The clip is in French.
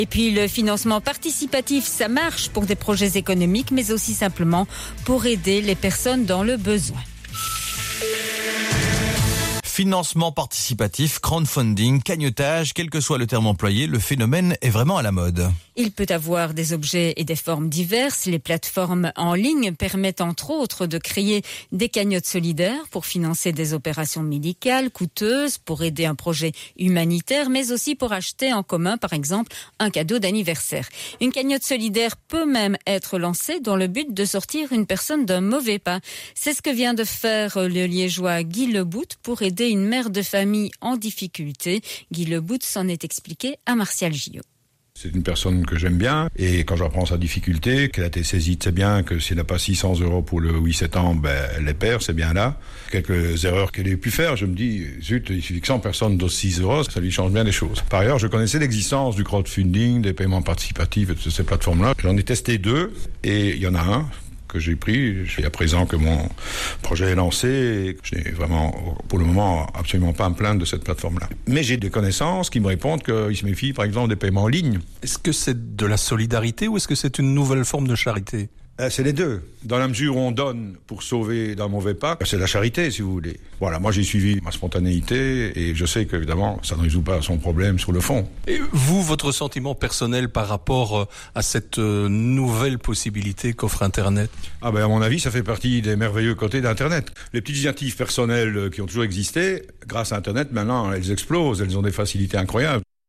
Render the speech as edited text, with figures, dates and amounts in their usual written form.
Et puis le financement participatif, ça marche pour des projets économiques, mais aussi simplement pour aider les personnes dans le besoin. Financement participatif, crowdfunding, cagnotage, quel que soit le terme employé, le phénomène est vraiment à la mode. Il peut avoir des objets et des formes diverses. Les plateformes en ligne permettent entre autres de créer des cagnottes solidaires pour financer des opérations médicales coûteuses, pour aider un projet humanitaire, mais aussi pour acheter en commun, par exemple, un cadeau d'anniversaire. Une cagnotte solidaire peut même être lancée dans le but de sortir une personne d'un mauvais pas. C'est ce que vient de faire le Liégeois Guy Lebout pour aider une mère de famille en difficulté. Guy Lebout s'en est expliqué à Martial Gillot. C'est une personne que j'aime bien et quand j'apprends sa difficulté, qu'elle a été saisie, c'est bien que si elle n'a pas 600 € pour le 8-7 ans, elle les perd, c'est bien là. Quelques erreurs qu'elle ait pu faire, je me dis, zut, il suffit que 100 personnes dosent 6 €, ça lui change bien les choses. Par ailleurs, je connaissais l'existence du crowdfunding, des paiements participatifs et de ces plateformes-là. J'en ai testé 2 et il y en a un que j'ai pris. À présent que mon projet est lancé, je n'ai vraiment, pour le moment, absolument pas à me plaindre de cette plateforme-là. Mais j'ai des connaissances qui me répondent qu'ils se méfient, par exemple, des paiements en ligne. Est-ce que c'est de la solidarité ou est-ce que c'est une nouvelle forme de charité ? C'est les deux. Dans la mesure où on donne pour sauver d'un mauvais pas, c'est la charité, si vous voulez. Voilà, moi j'ai suivi ma spontanéité et je sais qu'évidemment, ça ne résout pas son problème sur le fond. Et vous, votre sentiment personnel par rapport à cette nouvelle possibilité qu'offre Internet ? À mon avis, ça fait partie des merveilleux côtés d'Internet. Les petites initiatives personnelles qui ont toujours existé, grâce à Internet, maintenant, elles explosent, elles ont des facilités incroyables.